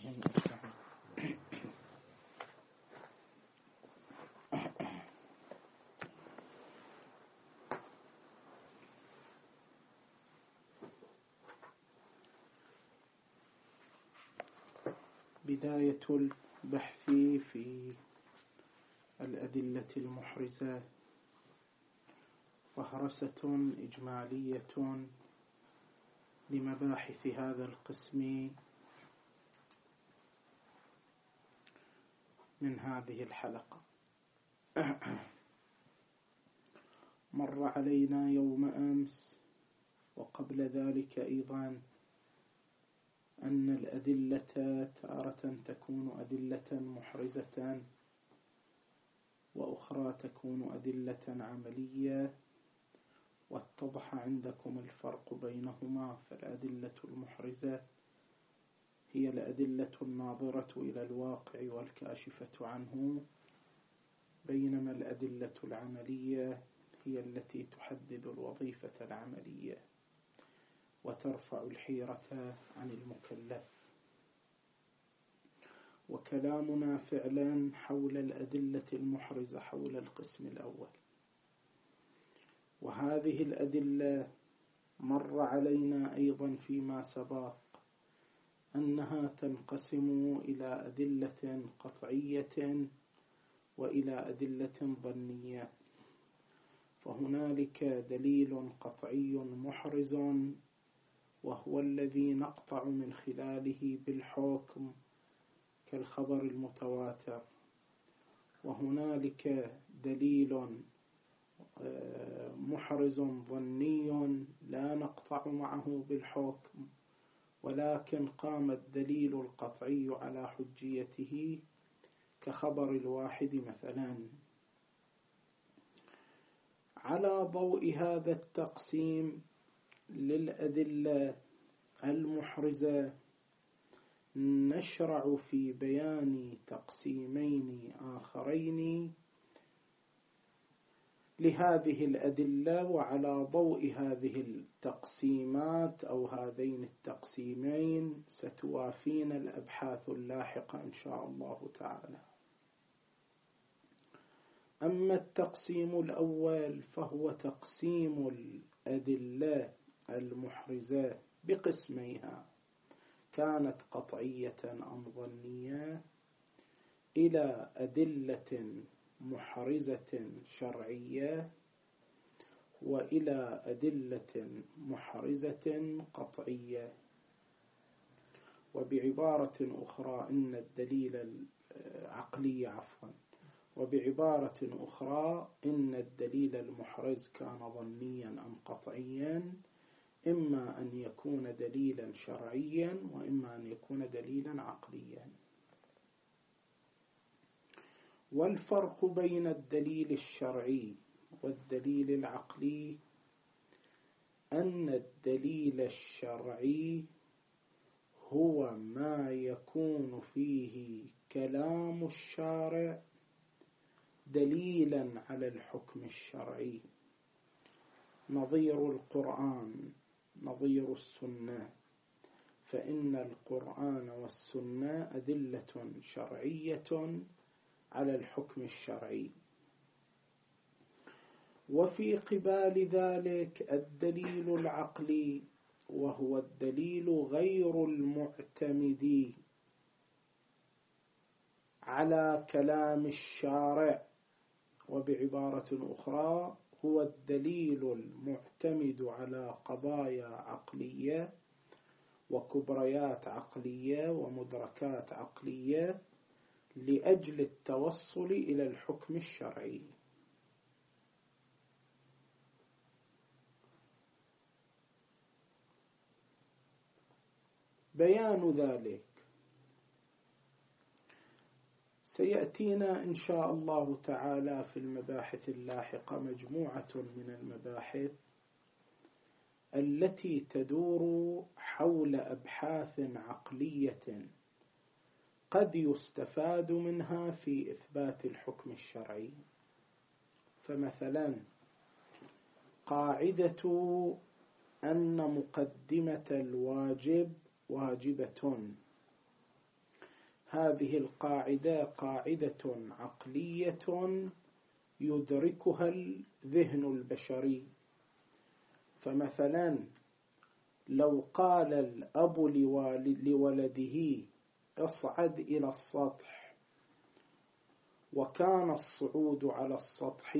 أجمعين. بداية البحث في الأدلة المحرزة فهرسة إجمالية لمباحث هذا القسم من هذه الحلقة. مر علينا يوم أمس وقبل ذلك أيضا أن الأدلة تارة تكون أدلة محرزة وأخرى تكون أدلة عملية، واتضح عندكم الفرق بينهما. فالأدلة المحرزة هي الأدلة الناظرة إلى الواقع والكاشفة عنه، بينما الأدلة العملية هي التي تحدد الوظيفة العملية وترفع الحيرة عن المكلف. وكلامنا فعلا حول الأدلة المحرزة حول القسم الأول. وهذه الأدلة مر علينا أيضا فيما سبق أنها تنقسم إلى أدلة قطعية وإلى أدلة ظنية. فهنالك دليل قطعي محرز وهو الذي نقطع من خلاله بالحكم كالخبر المتواتر، وهنالك دليل محرز ظني لا نقطع معه بالحكم، ولكن قام الدليل القطعي على حجيته كخبر الواحد مثلا. على ضوء هذا التقسيم للأدلة المحرزة نشرع في بيان تقسيمين آخرين لهذه الأدلة. وعلى ضوء هذه التقسيمات أو هذين التقسيمين ستوافين الأبحاث اللاحقة إن شاء الله تعالى. أما التقسيم الأول فهو تقسيم الأدلة المحرزة بقسميها، كانت قطعية أم ظنية، إلى أدلة محرزة شرعية وإلى أدلة محرزة قطعية. وبعبارة أخرى إن الدليل العقلي وبعبارة أخرى إن الدليل المحرز كان ظنيا أم قطعيا، إما أن يكون دليلا شرعيا وإما أن يكون دليلا عقليا. والفرق بين الدليل الشرعي والدليل العقلي أن الدليل الشرعي هو ما يكون فيه كلام الشارع دليلا على الحكم الشرعي، نظير القرآن نظير السنة. فإن القرآن والسنة أدلة شرعية على الحكم الشرعي. وفي قبال ذلك الدليل العقلي وهو الدليل غير المعتمد على كلام الشارع، وبعبارة أخرى هو الدليل المعتمد على قضايا عقلية وكبريات عقلية ومدركات عقلية لأجل التوصل إلى الحكم الشرعي. بيان ذلك سيأتينا إن شاء الله تعالى في المباحث اللاحقة مجموعة من المباحث التي تدور حول أبحاث عقلية قد يستفاد منها في إثبات الحكم الشرعي. فمثلا قاعدة أن مقدمة الواجب واجبة هذه القاعدة قاعدة عقلية يدركها الذهن البشري. فمثلا لو قال الأب لولده اصعد إلى السطح، وكان الصعود على السطح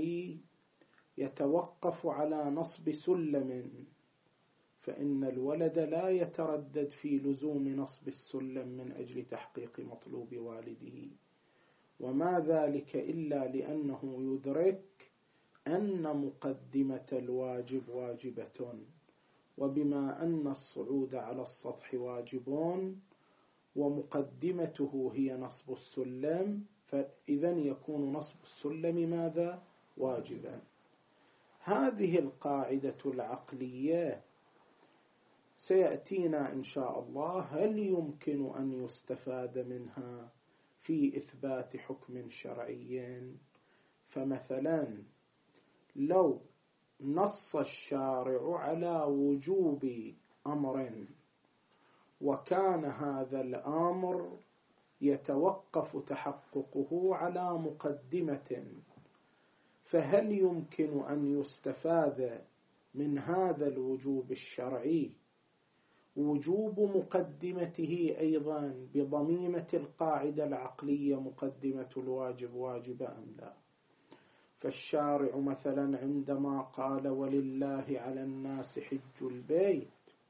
يتوقف على نصب سلم، فإن الولد لا يتردد في لزوم نصب السلم من أجل تحقيق مطلوب والده، وما ذلك إلا لأنه يدرك أن مقدمة الواجب واجبة، وبما أن الصعود على السطح واجب ومقدمته هي نصب السلم، فإذا يكون نصب السلم ماذا؟ واجبا. هذه القاعدة العقلية سيأتينا إن شاء الله هل يمكن أن يستفاد منها في إثبات حكم شرعي. فمثلا لو نص الشارع على وجوب أمر، وكان هذا الأمر يتوقف تحققه على مقدمة، فهل يمكن أن يستفاد من هذا الوجوب الشرعي وجوب مقدمته أيضا بضميمة القاعدة العقلية مقدمة الواجب واجب أم لا؟ فالشارع مثلا عندما قال ولله على الناس حج البيت،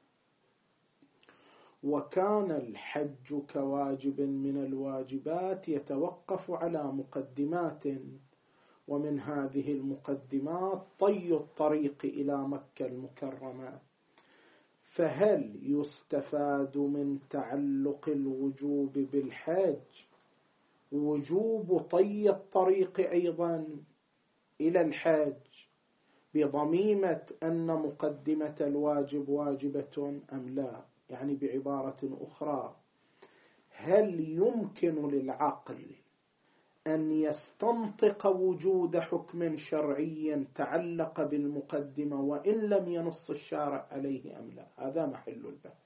وكان الحج كواجب من الواجبات يتوقف على مقدمات، ومن هذه المقدمات طي الطريق إلى مكة المكرمة، فهل يستفاد من تعلق الوجوب بالحج وجوب طي الطريق أيضا إلى الحج بضميمة أن مقدمة الواجب واجبة أم لا؟ يعني بعبارة أخرى، هل يمكن للعقل أن يستنطق وجود حكم شرعي تعلق بالمقدمة وإن لم ينص الشارع عليه أم لا؟ هذا محل البحث.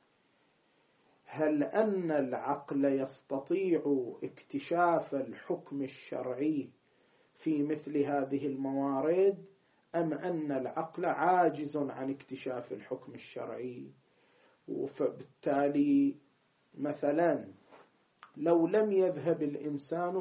هل أن العقل يستطيع اكتشاف الحكم الشرعي في مثل هذه الموارد، أم أن العقل عاجز عن اكتشاف الحكم الشرعي؟ فبالتالي مثلا لو لم يذهب الإنسان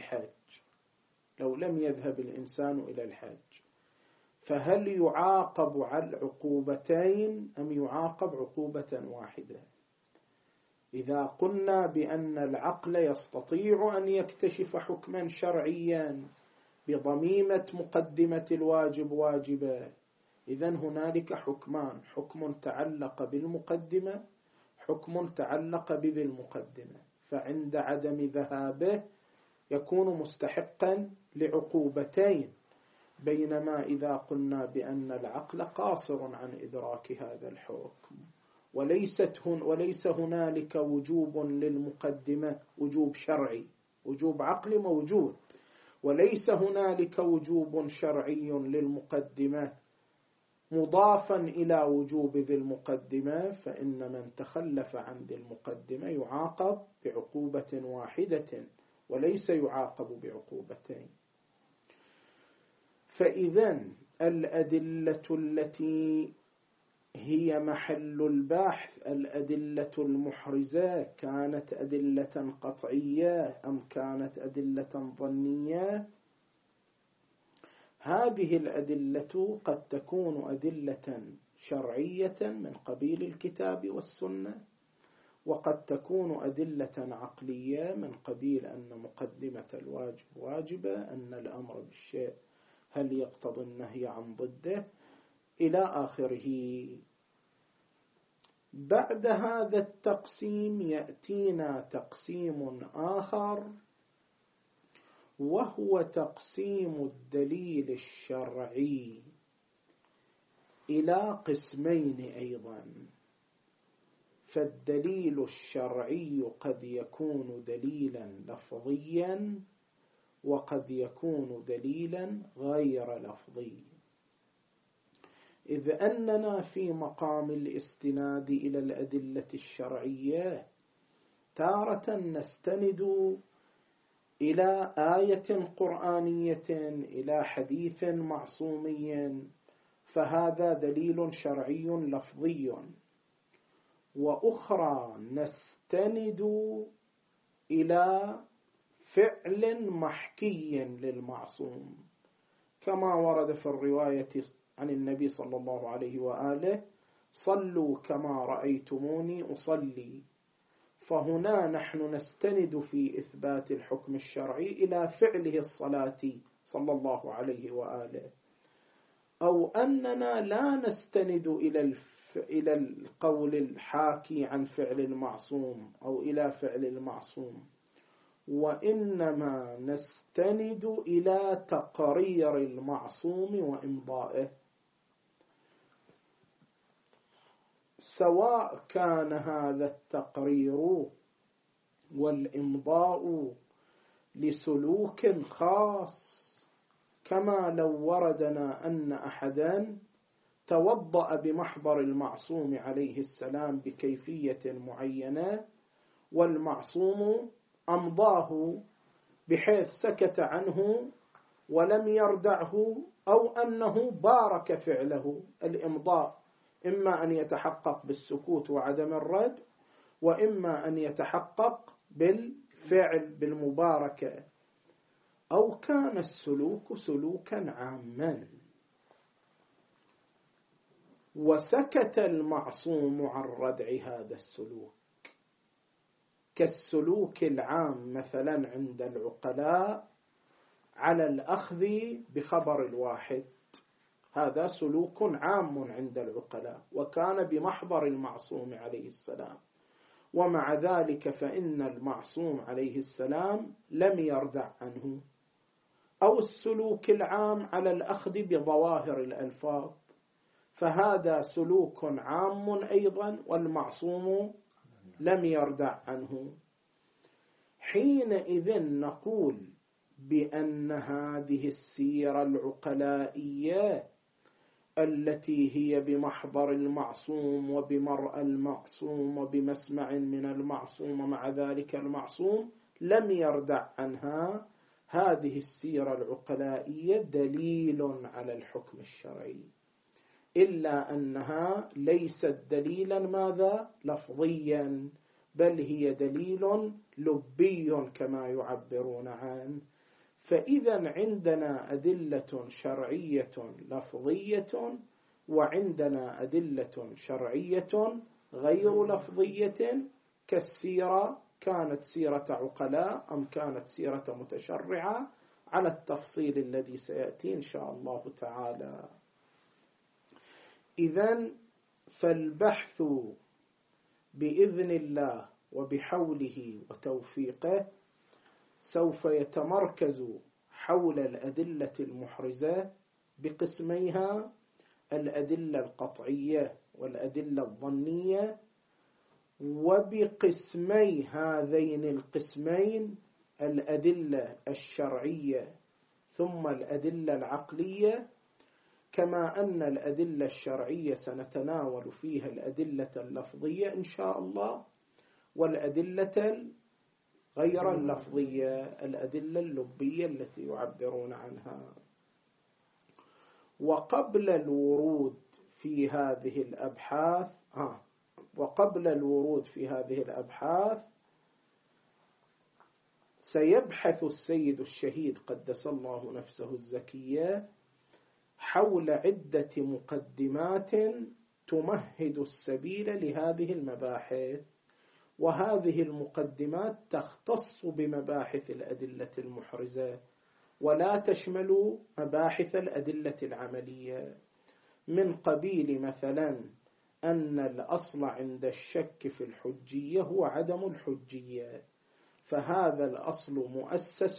إلى الحج، فهل يعاقب على عقوبتين أم يعاقب عقوبة واحدة؟ إذا قلنا بأن العقل يستطيع أن يكتشف حكما شرعيا بضميمة مقدمة الواجب واجبة، إذن هنالك حكمان: حكم تعلق بالمقدمة، حكم تعلق بذي المقدمة، فعند عدم ذهابه يكون مستحقا لعقوبتين، بينما إذا قلنا بأن العقل قاصر عن إدراك هذا الحكم وليس هنالك وجوب للمقدمة، وجوب شرعي، وجوب عقلي موجود، وليس هنالك وجوب شرعي للمقدمة مضافا إلى وجوب ذي المقدمة، فإن من تخلف عن ذي المقدمة يعاقب بعقوبة واحدة وليس يعاقب بعقوبتين. فإذا الأدلة التي هي محل البحث، الأدلة المحرزة، كانت أدلة قطعية أم كانت أدلة ظنية؟ هذه الأدلة قد تكون أدلة شرعية من قبيل الكتاب والسنة، وقد تكون أدلة عقلية من قبيل أن مقدمة الواجب واجبة، أن الأمر بالشيء هل يقتضي النهي عن ضده، إلى آخره. بعد هذا التقسيم يأتينا تقسيم آخر، وهو تقسيم الدليل الشرعي إلى قسمين أيضا. فالدليل الشرعي قد يكون دليلا لفظيا، وقد يكون دليلا غير لفظي، إذ أننا في مقام الاستناد إلى الأدلة الشرعية تارة نستند إلى آية قرآنية، إلى حديث معصومي، فهذا دليل شرعي لفظي. وأخرى نستند إلى فعل محكي للمعصوم، كما ورد في الرواية عن النبي صلى الله عليه وآله: صلوا كما رأيتموني أصلي. فهنا نحن نستند في إثبات الحكم الشرعي إلى فعله الصلاة صلى الله عليه وآله، أو أننا لا نستند إلى القول الحاكي عن فعل المعصوم أو إلى فعل المعصوم، وإنما نستند إلى تقرير المعصوم وإمضائه، سواء كان هذا التقرير والإمضاء لسلوك خاص، كما لو وردنا أن أحدا توضأ بمحضر المعصوم عليه السلام بكيفية معينة، والمعصوم أمضاه بحيث سكت عنه ولم يردعه، أو أنه بارك فعله. الإمضاء إما أن يتحقق بالسكوت وعدم الرد، وإما أن يتحقق بالفعل بالمباركة. أو كان السلوك سلوكا عاما وسكت المعصوم عن ردع هذا السلوك، كالسلوك العام مثلا عند العقلاء على الأخذ بخبر الواحد، هذا سلوك عام عند العقلاء وكان بمحضر المعصوم عليه السلام، ومع ذلك فإن المعصوم عليه السلام لم يردع عنه. أو السلوك العام على الأخذ بظواهر الألفاظ، فهذا سلوك عام أيضا والمعصوم لم يردع عنه. حينئذ نقول بأن هذه السيرة العقلائية التي هي بمحضر المعصوم وبمرأى المعصوم وبمسمع من المعصوم، ومع ذلك المعصوم لم يردع عنها، هذه السيرة العقلائية دليل على الحكم الشرعي، إلا أنها ليست دليلا ماذا؟ لفظيا، بل هي دليل لبي كما يعبرون عنه. فإذا عندنا أدلة شرعية لفظية، وعندنا أدلة شرعية غير لفظية، كالسيرة، كانت سيرة عقلاء أم كانت سيرة متشرعة، على التفصيل الذي سيأتي إن شاء الله تعالى. إذن فالبحث بإذن الله وبحوله وتوفيقه سوف يتمركز حول الأدلة المحرزة بقسميها: الأدلة القطعية والأدلة الظنية، وبقسمي هذين القسمين الأدلة الشرعية ثم الأدلة العقلية، كما أن الأدلة الشرعية سنتناول فيها الأدلة اللفظية إن شاء الله، والأدلة غير اللفظية الأدلة اللبية التي يعبرون عنها. وقبل الورود في هذه الأبحاث سيبحث السيد الشهيد قدس الله نفسه الزكية حول عدة مقدمات تمهد السبيل لهذه المباحث، وهذه المقدمات تختص بمباحث الأدلة المحرزة ولا تشمل مباحث الأدلة العملية، من قبيل مثلا أن الأصل عند الشك في الحجية هو عدم الحجية، فهذا الأصل مؤسس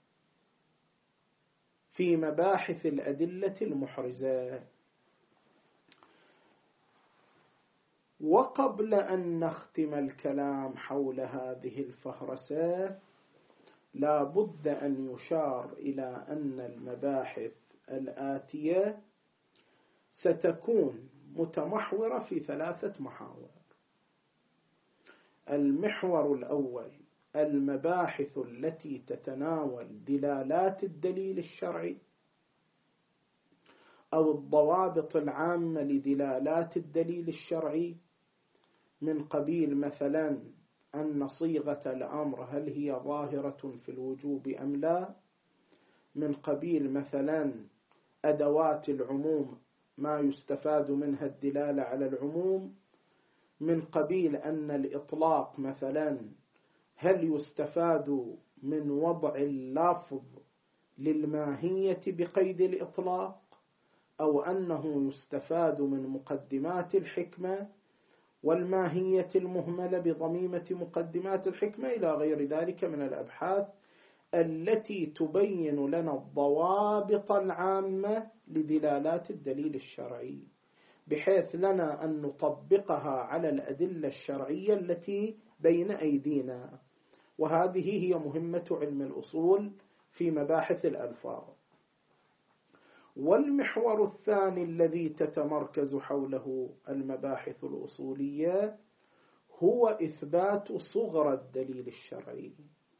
في مباحث الأدلة المحرزة. وقبل أن نختم الكلام حول هذه الفهرسة، لا بد أن يشار إلى أن المباحث الآتية ستكون متمحورة في 3 محاور. المحور الأول المباحث التي تتناول دلالات الدليل الشرعي أو الضوابط العامة لدلالات الدليل الشرعي، من قبيل مثلا أن صيغة الأمر هل هي ظاهرة في الوجوب أم لا، من قبيل مثلا أدوات العموم ما يستفاد منها الدلالة على العموم، من قبيل أن الإطلاق مثلا هل يستفاد من وضع اللفظ للماهية بقيد الإطلاق، أو أنه يستفاد من مقدمات الحكمة والماهية المهملة بضميمة مقدمات الحكمة إلى غير ذلك من الأبحاث التي تبين لنا الضوابط العامة لدلالات الدليل الشرعي، بحيث لنا أن نطبقها على الأدلة الشرعية التي بين أيدينا. وهذه هي مهمة علم الأصول في مباحث الألفاظ. والمحور الثاني الذي تتمركز حوله المباحث الأصولية هو إثبات صغر الدليل الشرعي.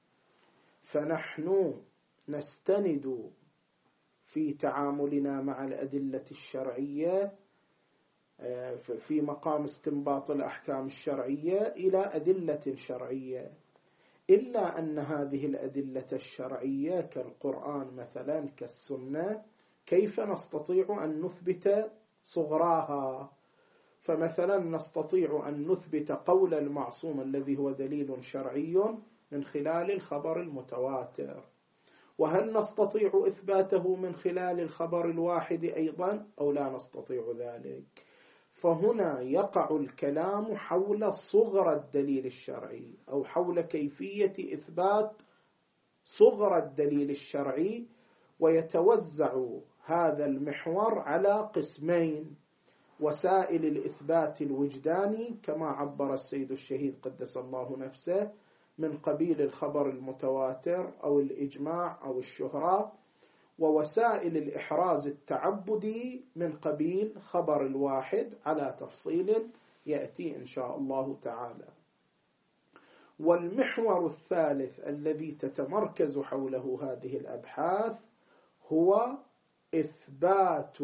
فنحن نستند في تعاملنا مع الأدلة الشرعية في مقام استنباط الأحكام الشرعية إلى أدلة شرعية، إلا أن هذه الأدلة الشرعية كالقرآن مثلا كالسنة كيف نستطيع أن نثبت صغراها؟ فمثلا نستطيع أن نثبت قول المعصوم الذي هو دليل شرعي من خلال الخبر المتواتر، وهل نستطيع إثباته من خلال الخبر الواحد أيضا أو لا نستطيع ذلك؟ فهنا يقع الكلام حول صغر الدليل الشرعي أو حول كيفية إثبات صغر الدليل الشرعي، ويتوزع هذا المحور على قسمين: وسائل الإثبات الوجداني كما عبر السيد الشهيد قدس الله نفسه من قبيل الخبر المتواتر أو الإجماع أو الشهرة، ووسائل الإحراز التعبدي من قبيل خبر الواحد على تفصيل يأتي إن شاء الله تعالى. والمحور الثالث الذي تتمركز حوله هذه الأبحاث هو إثبات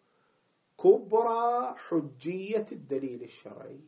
كبرى حجية الدليل الشرعي.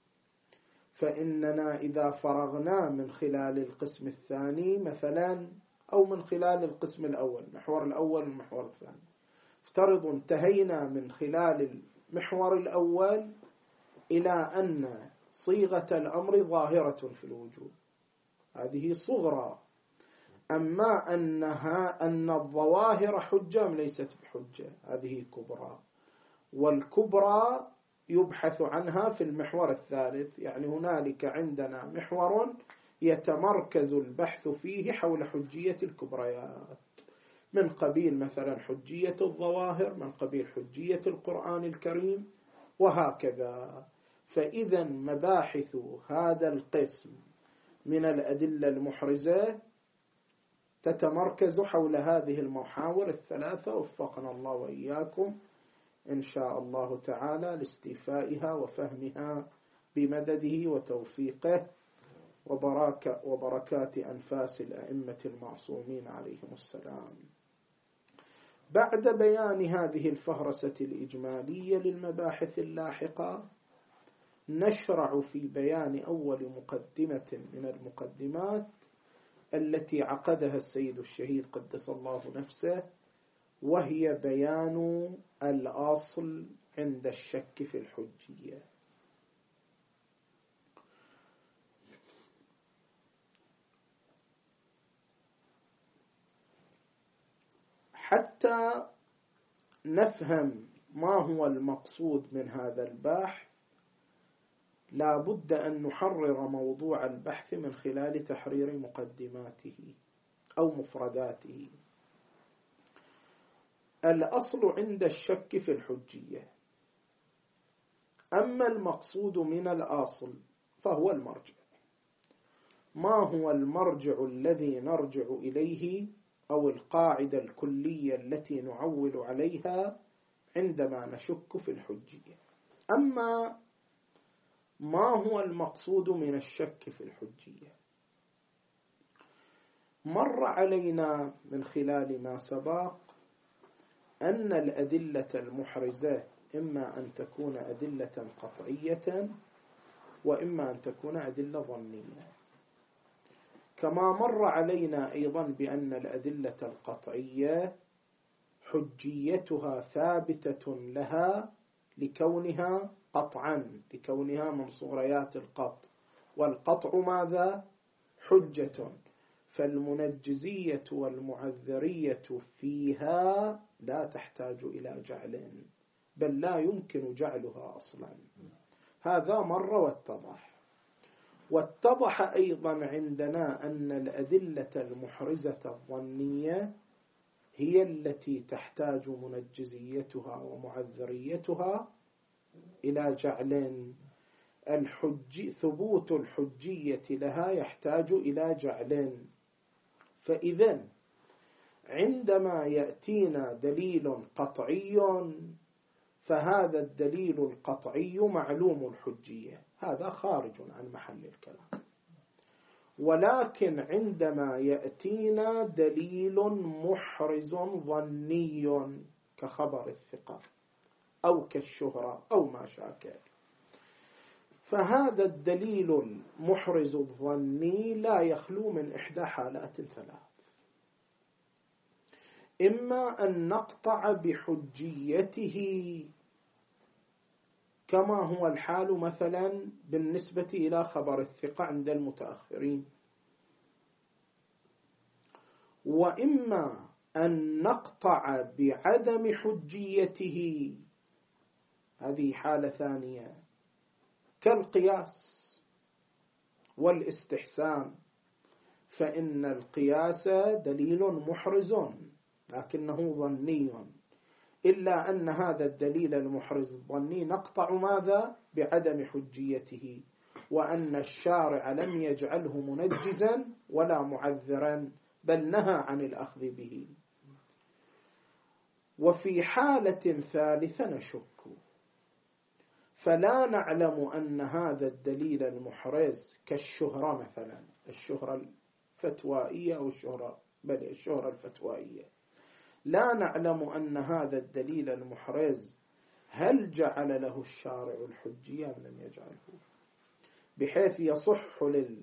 فإننا إذا فرغنا من خلال القسم الثاني مثلا أو من خلال القسم الأول، المحور الأول والمحور الثاني، افترض انتهينا من خلال المحور الأول إلى أن صيغة الأمر ظاهرة في الوجود، هذه صغرى. أما أن الظواهر حجة ليست بحجة، هذه كبرى. والكبرى يبحث عنها في المحور الثالث، يعني هنالك عندنا محور يتمركز البحث فيه حول حجية الكبريات، من قبيل مثلا حجية الظواهر، من قبيل حجية القرآن الكريم، وهكذا. فإذا مباحث هذا القسم من الأدلة المحرزة تتمركز حول هذه المحاور الثلاثة، وفقنا الله وإياكم إن شاء الله تعالى لاستيفائها وفهمها بمدده وتوفيقه وبركات أنفاس الأئمة المعصومين عليهم السلام. بعد بيان هذه الفهرسة الإجمالية للمباحث اللاحقة، نشرع في بيان أول مقدمة من المقدمات التي عقدها السيد الشهيد قدس الله نفسه، وهي بيان الأصل عند الشك في الحجية. حتى نفهم ما هو المقصود من هذا البحث لا بد أن نحرر موضوع البحث من خلال تحرير مقدماته أو مفرداته. الأصل عند الشك في الحجية. أما المقصود من الأصل فهو المرجع. ما هو المرجع الذي نرجع إليه أو القاعدة الكلية التي نعول عليها عندما نشك في الحجية؟ أما ما هو المقصود من الشك في الحجية؟ مر علينا من خلال ما سبق أن الأدلة المحرزة إما أن تكون أدلة قطعية وإما أن تكون أدلة ظنية، كما مر علينا أيضا بأن الأدلة القطعية حجيتها ثابتة لها لكونها قطعا، لكونها من صغريات القطع، والقطع ماذا؟ حجة، فالمنجزية والمعذرية فيها لا تحتاج إلى جعل، بل لا يمكن جعلها أصلا. هذا مر واتضح. واتضح أيضا عندنا أن الأدلة المحرزة الظنية هي التي تحتاج منجزيتها ومعذريتها إلى جعل. ثبوت الحجية لها يحتاج إلى جعل. فإذا عندما يأتينا دليل قطعي فهذا الدليل القطعي معلوم الحجية، هذا خارج عن محل الكلام. ولكن عندما يأتينا دليل محرز ظني كخبر الثقة أو كالشهرة أو ما شاكل، فهذا الدليل المحرز الظني لا يخلو من إحدى حالات ثلاث: إما أن نقطع بحجيته كما هو الحال مثلا بالنسبة إلى خبر الثقة عند المتأخرين، وإما أن نقطع بعدم حجيته، هذه حالة ثانية، كالقياس والاستحسان، فإن القياس دليل محرز لكنه ظني، إلا أن هذا الدليل المحرز الظني نقطع ماذا؟ بعدم حجيته، وأن الشارع لم يجعله منجزا ولا معذرا بل نهى عن الأخذ به. وفي حالة ثالثة نشك، فلا نعلم أن هذا الدليل المحرز كالشهرة مثلا، الشهرة الفتوائية أو الشهرة الفتوائية، لا نعلم أن هذا الدليل المحرز هل جعل له الشارع الحجية أم لم يجعله، بحيث يصح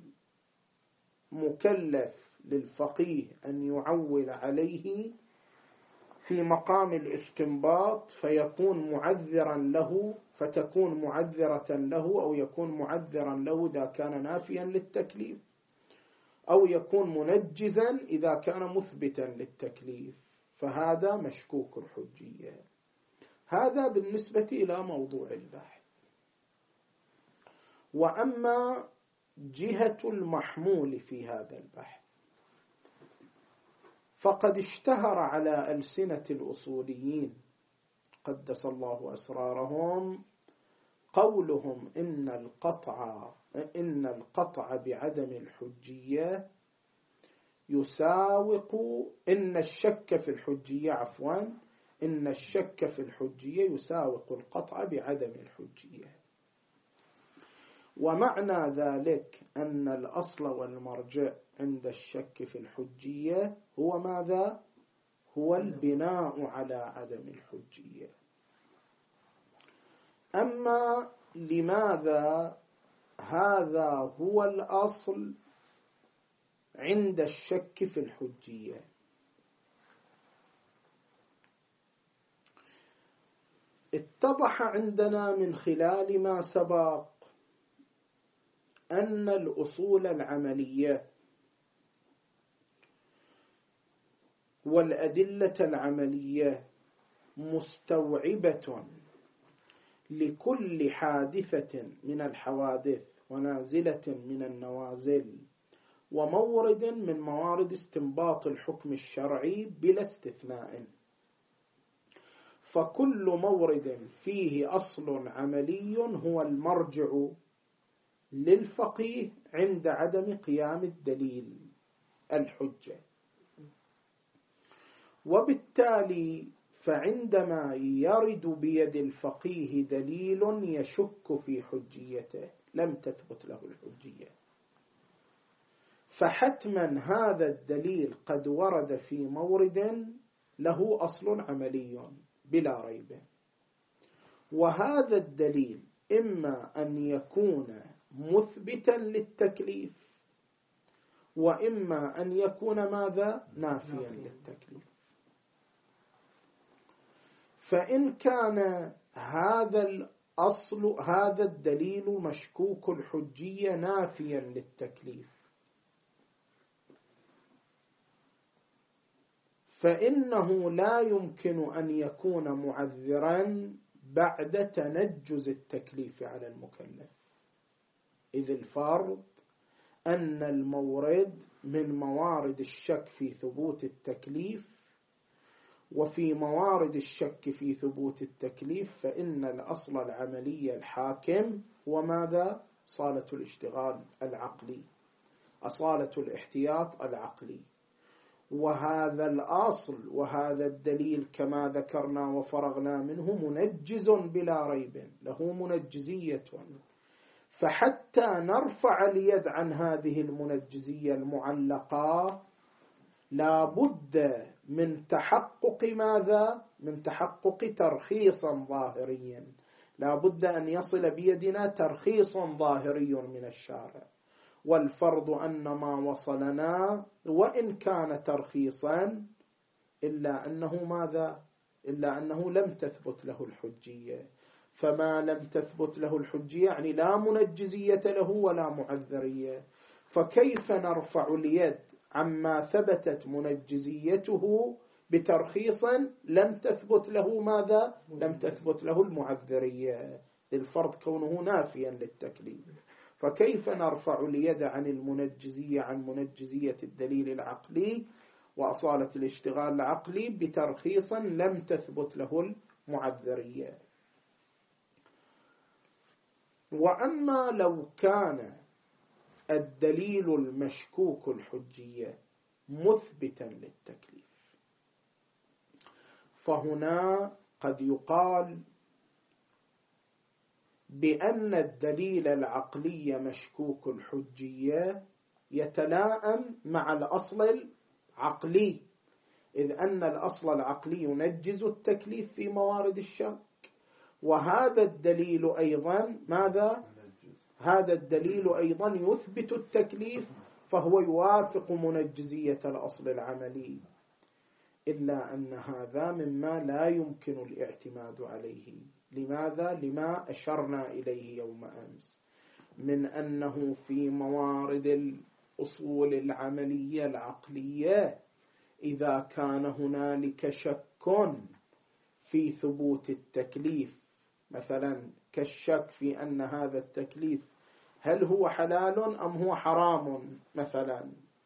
للمكلف للفقيه أن يعول عليه في مقام الاستنباط فيكون معذرا له، فتكون معذرة له، أو يكون معذرا له إذا كان نافيا للتكليف، أو يكون منجزا إذا كان مثبتا للتكليف، فهذا مشكوك الحجية. هذا بالنسبة إلى موضوع البحث. وأما جهة المحمول في هذا البحث فقد اشتهر على ألسنة الأصوليين قدس الله أسرارهم قولهم إن القطع بعدم الحجية يساوق إن الشك في الحجية يساوق القطع بعدم الحجية. ومعنى ذلك أن الأصل والمرجع عند الشك في الحجية هو ماذا؟ هو البناء على عدم الحجية. أما لماذا هذا هو الأصل عند الشك في الحجية؟ اتضح عندنا من خلال ما سبق أن الأصول العملية والأدلة العملية مستوعبة لكل حادثة من الحوادث ونازلة من النوازل ومورد من موارد استنباط الحكم الشرعي بلا استثناء. فكل مورد فيه أصل عملي هو المرجع للفقيه عند عدم قيام الدليل الحجة. وبالتالي فعندما يرد بيد الفقيه دليل يشك في حجيته لم تثبت له الحجية. فحتما هذا الدليل قد ورد في مورد له أصل عملي بلا ريب، وهذا الدليل إما أن يكون مثبتا للتكليف وإما أن يكون ماذا؟ نافيا للتكليف. فإن كان هذا الدليل مشكوك الحجية نافيا للتكليف، فإنه لا يمكن أن يكون معذرا بعد تنجز التكليف على المكلف، إذ الفرض أن المورد من موارد الشك في ثبوت التكليف، وفي موارد الشك في ثبوت التكليف فإن الأصل العملي الحاكم هو ماذا؟ أصالة الاشتغال العقلي، أصالة الاحتياط العقلي. وهذا الأصل وهذا الدليل كما ذكرنا وفرغنا منه منجز بلا ريب، له منجزية. فحتى نرفع اليد عن هذه المنجزية المعلقة لا بد من تحقق ماذا؟ من تحقق ترخيص ظاهري، لا بد أن يصل بيدنا ترخيص ظاهري من الشارع. والفرض أن ما وصلنا وإن كان ترخيصا إلا أنه ماذا؟ إلا أنه لم تثبت له الحجية. فما لم تثبت له الحجية يعني لا منجزية له ولا معذرية. فكيف نرفع اليد عما ثبتت منجزيته بترخيص لم تثبت له ماذا؟ لم تثبت له المعذرية، الفرض كونه نافيا للتكليف. فكيف نرفع اليد عن المنجزية عن منجزية الدليل العقلي وأصالة الاشتغال العقلي بترخيص لم تثبت له المعذرية؟ وأما لو كان الدليل المشكوك الحجية مثبتا للتكليف، فهنا قد يقال بأن الدليل العقلي مشكوك الحجية يتلائم مع الأصل العقلي، إذ أن الأصل العقلي ينجز التكليف في موارد الشك، وهذا الدليل أيضا ماذا؟ هذا الدليل أيضا يثبت التكليف، فهو يوافق منجزية الأصل العملي. إلا أن هذا مما لا يمكن الاعتماد عليه. لماذا؟ لما أشرنا إليه يوم أمس من أنه في موارد الأصول العملية العقلية إذا كان هنالك شك في ثبوت التكليف، مثلا كالشك في أن هذا التكليف هل هو حلال أم هو حرام مثلا،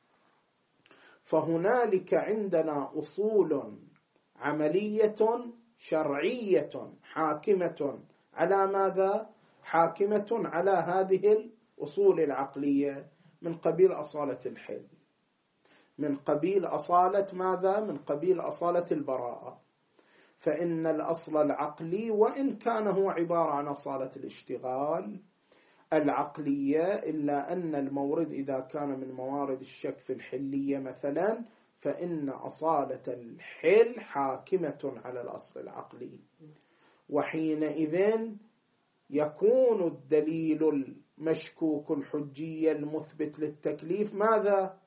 فهنالك عندنا أصول عملية شرعية حاكمة على ماذا؟ حاكمة على هذه الأصول العقلية، من قبيل أصالة الحل، من قبيل أصالة ماذا؟ من قبيل أصالة البراءة. فإن الأصل العقلي وإن كان هو عبارة عن أصالة الاشتغال العقلية، إلا أن المورد إذا كان من موارد الشك في الحلية مثلا فإن أصالة الحل حاكمة على الأصل العقلي، وحينئذ يكون الدليل المشكوك الحجية المثبت للتكليف ماذا؟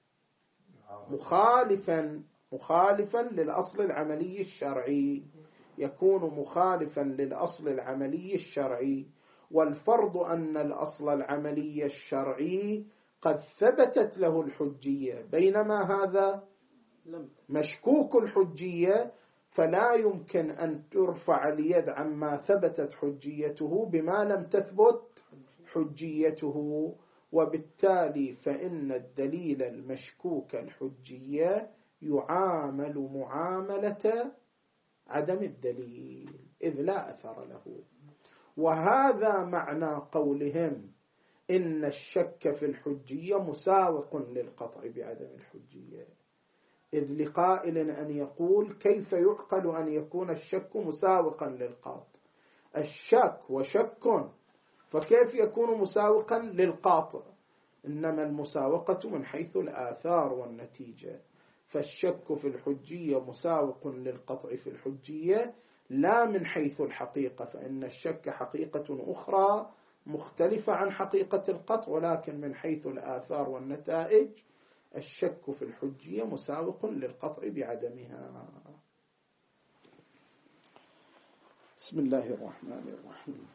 مخالفا للأصل العملي الشرعي، يكون مخالفا للأصل العملي الشرعي. والفرض أن الأصل العملي الشرعي قد ثبتت له الحجية، بينما هذا مشكوك الحجية، فلا يمكن أن ترفع اليد عما ثبتت حجيته بما لم تثبت حجيته. وبالتالي فإن الدليل المشكوك الحجية يعامل معاملة عدم الدليل إذ لا أثر له. وهذا معنى قولهم إن الشك في الحجية مساوق للقطع بعدم الحجية، إذ لقائل أن يقول كيف يعقل أن يكون الشك مساوقا للقطع؟ الشك وشك فكيف يكون مساوقا للقاطع؟ إنما المساوقة من حيث الآثار والنتيجة. فالشك في الحجية مساوق للقطع في الحجية لا من حيث الحقيقة، فإن الشك حقيقة أخرى مختلفة عن حقيقة القطع، ولكن من حيث الآثار والنتائج الشك في الحجية مساوق للقطع بعدمها. بسم الله الرحمن الرحيم.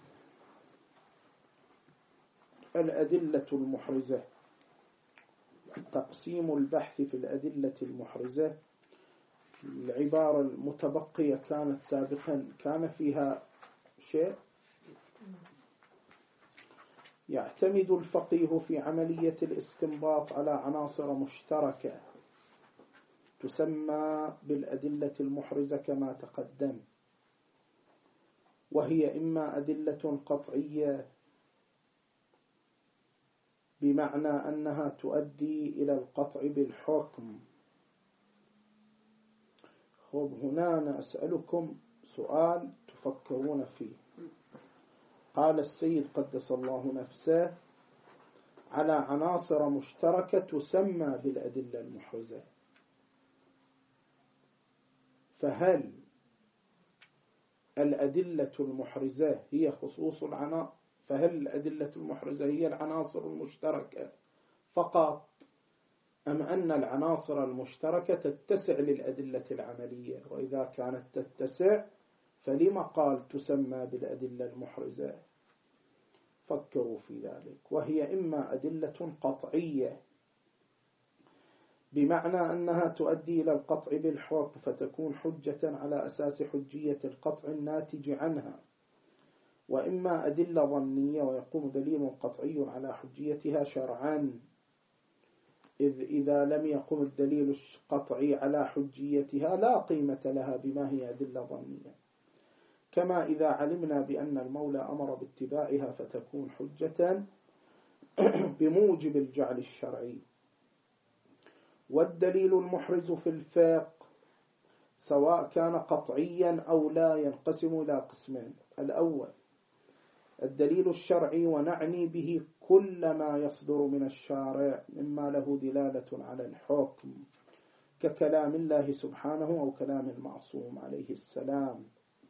الأدلة المحرزة. تقسيم البحث في الأدلة المحرزة. العبارة المتبقية كانت سابقا كان فيها شيء. يعتمد الفقيه في عملية الاستنباط على عناصر مشتركة تسمى بالأدلة المحرزة كما تقدم، وهي إما أدلة قطعية بمعنى أنها تؤدي إلى القطع بالحكم. هنا أنا أسألكم سؤال تفكرون فيه. قال السيد قدس الله نفسه على عناصر مشتركة تسمى بالأدلة المحرزة، فهل الأدلة المحرزة هي خصوص العناصر؟ فهل الأدلة المحرزة هي العناصر المشتركة فقط، أم أن العناصر المشتركة تتسع للأدلة العملية؟ وإذا كانت تتسع فلما قال تسمى بالأدلة المحرزة؟ فكروا في ذلك. وهي إما أدلة قطعية بمعنى أنها تؤدي إلى القطع بالحكم فتكون حجة على أساس حجية القطع الناتج عنها، وإما أدلة ظنية ويقوم دليل قطعي على حجيتها شرعا، إذا لم يقم الدليل القطعي على حجيتها لا قيمة لها بما هي أدلة ظنية، كما إذا علمنا بأن المولى أمر باتباعها فتكون حجة بموجب الجعل الشرعي. والدليل المحرز في الفقه سواء كان قطعيا أو لا ينقسم إلى قسمين. الأول الدليل الشرعي، ونعني به كل ما يصدر من الشارع مما له دلالة على الحكم ككلام الله سبحانه أو كلام المعصوم عليه السلام.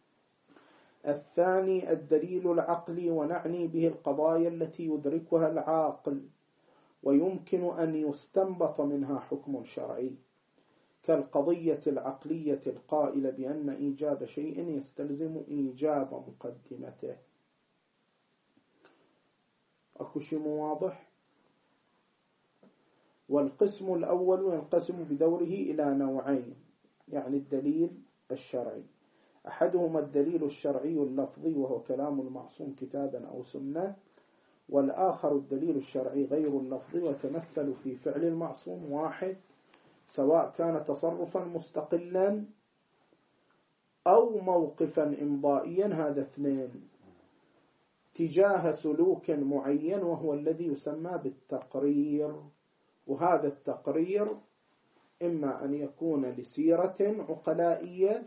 الثاني الدليل العقلي، ونعني به القضايا التي يدركها العاقل ويمكن أن يستنبط منها حكم شرعي، كالقضية العقلية القائلة بأن إيجاب شيء يستلزم إيجاب مقدمته. أكو شيء واضح؟ والقسم الأول ينقسم بدوره إلى نوعين، يعني الدليل الشرعي. أحدهما الدليل الشرعي اللفظي وهو كلام المعصوم كتابا أو سنة، والآخر الدليل الشرعي غير اللفظي وتمثل في فعل المعصوم واحد، سواء كان تصرفا مستقلا أو موقفا إمضائيا، هذا اثنين، تجاه سلوك معين وهو الذي يسمى بالتقرير. وهذا التقرير إما أن يكون لسيرة عقلائية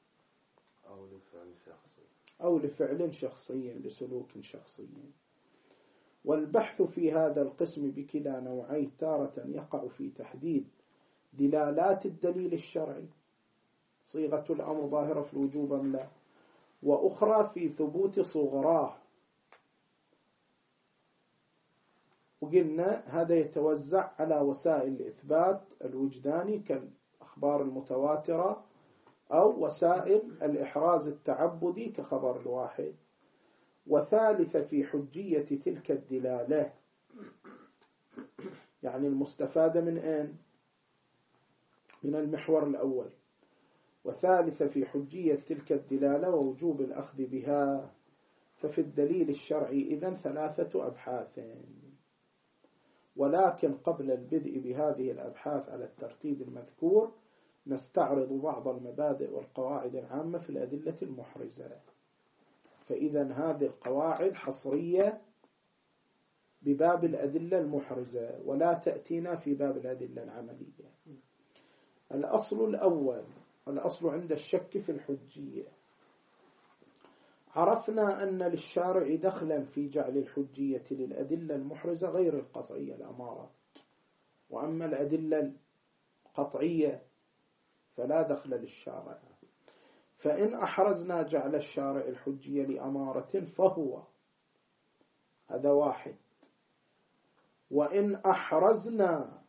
أو لفعل شخصي لسلوك شخصي. والبحث في هذا القسم بكلا نوعي تارة يقع في تحديد دلالات الدليل الشرعي، صيغة الأمر ظاهرة في الوجوب أم لا، وأخرى في ثبوت صغراه. وقلنا هذا يتوزع على وسائل الإثبات الوجداني كالأخبار المتواترة، أو وسائل الإحراز التعبدي كخبر الواحد. وثالثة في حجية تلك الدلالة، يعني المستفادة من أين؟ من المحور الأول. وثالثة في حجية تلك الدلالة ووجوب الأخذ بها. ففي الدليل الشرعي إذن ثلاثة أبحاث، ولكن قبل البدء بهذه الأبحاث على الترتيب المذكور نستعرض بعض المبادئ والقواعد العامة في الأدلة المحرزة. فإذا هذه القواعد حصرية بباب الأدلة المحرزة ولا تأتينا في باب الأدلة العملية. الأصل الأول، الأصل عند الشك في الحجية، عرفنا أن للشارع دخلا في جعل الحجية للأدلة المحرزة غير القطعية الأمارة، وأما الأدلة القطعية فلا دخل للشارع. فإن أحرزنا جعل الشارع الحجية لأمارة فهو هذا واحد، وإن أحرزنا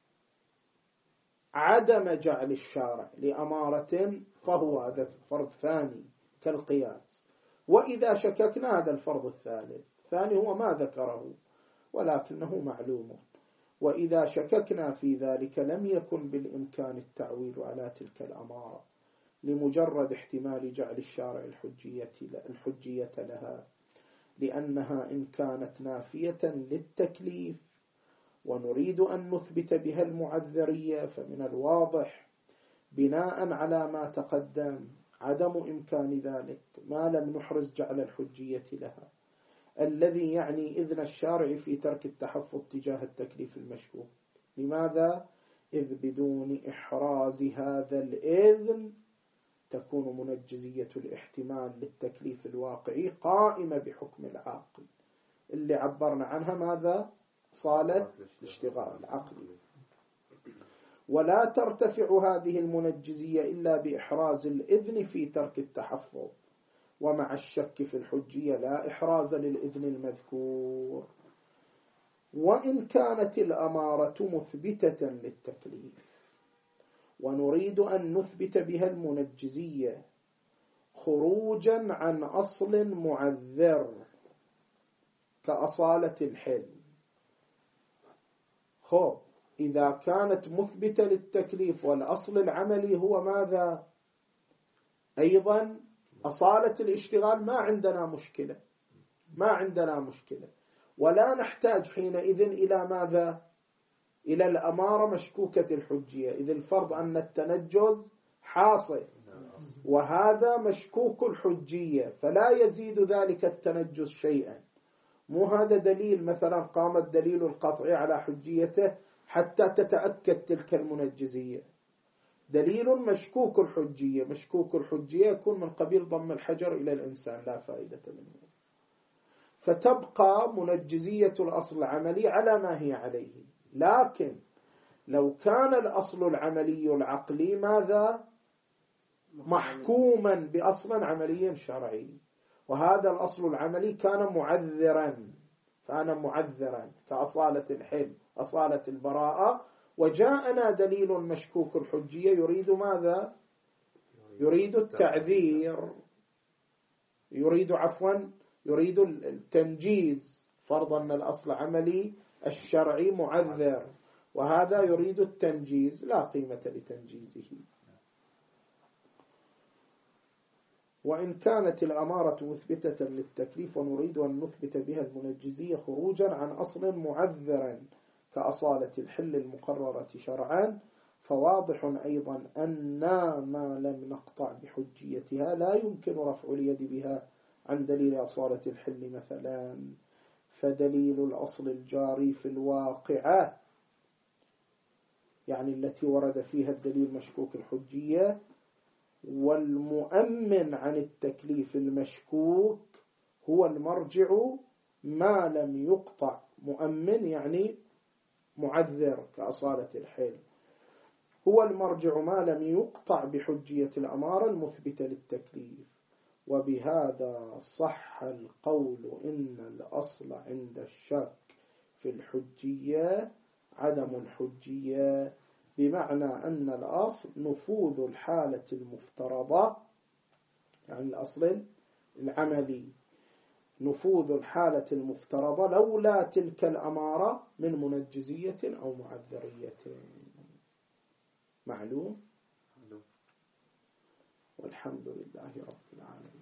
عدم جعل الشارع لأمارة فهو هذا فرض ثاني كالقياس. وإذا شككنا هذا الفرض الثاني هو ما ذكره ولكنه معلوم. وإذا شككنا في ذلك لم يكن بالإمكان التعويل على تلك الأمارة لمجرد احتمال جعل الشارع الحجية لها، لأنها إن كانت نافية للتكليف ونريد أن نثبت بها المعذرية فمن الواضح بناء على ما تقدم عدم إمكان ذلك ما لم نحرز جعل الحجية لها، الذي يعني إذن الشارع في ترك التحفظ تجاه التكليف المشكوك. لماذا؟ إذ بدون إحراز هذا الإذن تكون منجزية الاحتمال للتكليف الواقعي قائمة بحكم العاقل اللي عبرنا عنها ماذا؟ صالة الاشتغال العقلي. ولا ترتفع هذه المنجزية إلا بإحراز الإذن في ترك التحفظ، ومع الشك في الحجية لا إحراز للإذن المذكور. وإن كانت الأمارة مثبتة للتكليف ونريد أن نثبت بها المنجزية خروجا عن أصل معذر كأصالة الحل، إذا كانت مثبتة للتكليف والأصل العملي هو ماذا؟ أيضا أصالة الاشتغال ما عندنا مشكلة ولا نحتاج حينئذ إلى ماذا؟ إلى الأمارة مشكوكة الحجية، إذ الفرض أن التنجز حاصل وهذا مشكوك الحجية فلا يزيد ذلك التنجز شيئا. مو هذا دليل مثلا قام الدليل القطعي على حجيته حتى تتأكد تلك المنجزية، دليل مشكوك الحجية. مشكوك الحجية يكون من قبيل ضم الحجر إلى الإنسان لا فائدة منه، فتبقى منجزية الأصل العملي على ما هي عليه. لكن لو كان الأصل العملي العقلي ماذا؟ محكوما بأصل عملي شرعي، وهذا الأصل العملي كان معذرا كأصالة الحل أصالة البراءة، وجاءنا دليل مشكوك الحجية يريد ماذا؟ يريد التعذير، يريد التنجيز، فرضا أن الأصل عملي الشرعي معذر وهذا يريد التنجيز لا قيمة لتنجيزه. وإن كانت الأمارة مثبتة للتكليف ونريد أن نثبت بها المنجزية خروجا عن أصل معذر كأصالة الحل المقررة شرعا، فواضح أيضا أن ما لم نقطع بحجيتها لا يمكن رفع اليد بها عن دليل أصالة الحل مثلا. فدليل الأصل الجاري في الواقعة يعني التي ورد فيها الدليل مشكوك الحجية والمؤمن عن التكليف المشكوك هو المرجع ما لم يقطع. مؤمن يعني معذر كأصالة الحل، هو المرجع ما لم يقطع بحجية الأمارة المثبتة للتكليف. وبهذا صح القول إن الأصل عند الشك في الحجية عدم الحجية، بمعنى أن الأصل نفوذ الحالة المفترضة، يعني الأصل العملي نفوذ الحالة المفترضة لولا تلك الأمارة من منجزية أو معذرية. معلوم؟ والحمد لله رب العالمين.